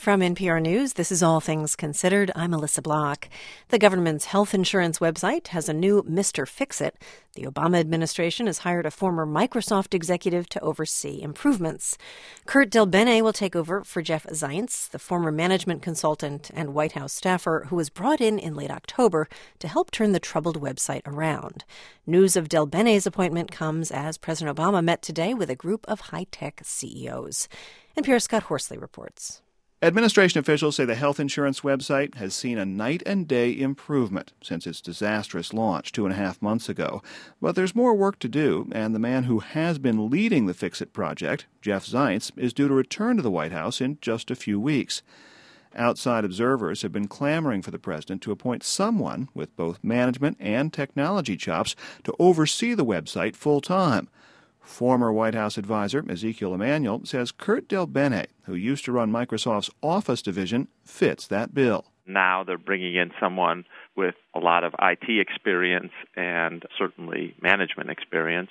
From NPR News, this is All Things Considered. I'm Melissa Block. The government's health insurance website has a new Mr. Fix-It. The Obama administration has hired a former Microsoft executive to oversee improvements. Kurt DelBene will take over for Jeff Zients, the former management consultant and White House staffer who was brought in late October to help turn the troubled website around. News of DelBene's appointment comes as President Obama met today with a group of high-tech CEOs. NPR's Scott Horsley reports. Administration officials say the health insurance website has seen a night-and-day improvement since its disastrous launch 2.5 months ago. But there's more work to do, and the man who has been leading the Fix-It project, Jeff Zients, is due to return to the White House in just a few weeks. Outside observers have been clamoring for the president to appoint someone with both management and technology chops to oversee the website full-time. Former White House advisor Ezekiel Emanuel says Kurt DelBene, who used to run Microsoft's Office division, fits that bill. Now they're bringing in someone with a lot of IT experience and certainly management experience.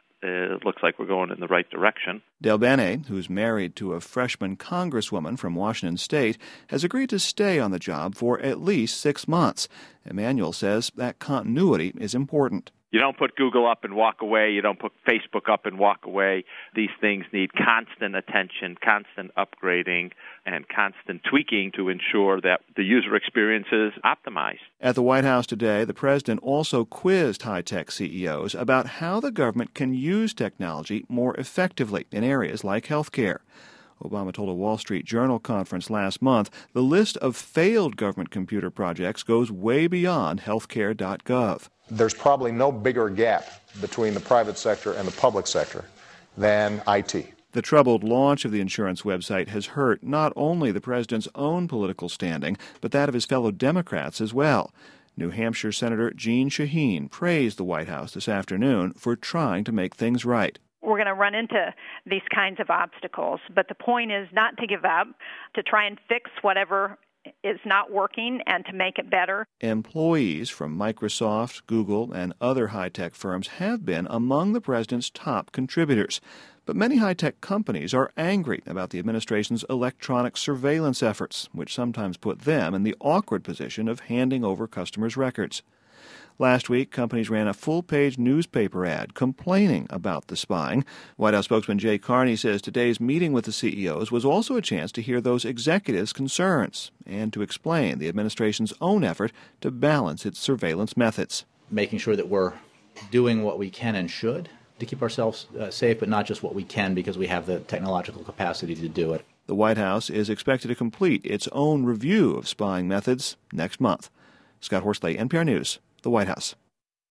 It looks like we're going in the right direction. DelBene, who's married to a freshman congresswoman from Washington State, has agreed to stay on the job for at least 6 months. Emanuel says that continuity is important. You don't put Google up and walk away. You don't put Facebook up and walk away. These things need constant attention, constant upgrading, and constant tweaking to ensure that the user experience is optimized. At the White House today, the president also quizzed high-tech CEOs about how the government can use technology more effectively in areas like healthcare. Obama told a Wall Street Journal conference last month the list of failed government computer projects goes way beyond healthcare.gov. There's probably no bigger gap between the private sector and the public sector than IT. The troubled launch of the insurance website has hurt not only the president's own political standing, but that of his fellow Democrats as well. New Hampshire Senator Jeanne Shaheen praised the White House this afternoon for trying to make things right. We're going to run into these kinds of obstacles, but the point is not to give up, to try and fix whatever is not working and to make it better. Employees from Microsoft, Google, and other high-tech firms have been among the president's top contributors. But many high-tech companies are angry about the administration's electronic surveillance efforts, which sometimes put them in the awkward position of handing over customers' records. Last week, companies ran a full-page newspaper ad complaining about the spying. White House spokesman Jay Carney says today's meeting with the CEOs was also a chance to hear those executives' concerns and to explain the administration's own effort to balance its surveillance methods. Making sure that we're doing what we can and should to keep ourselves safe, but not just what we can because we have the technological capacity to do it. The White House is expected to complete its own review of spying methods next month. Scott Horsley, NPR News, the White House.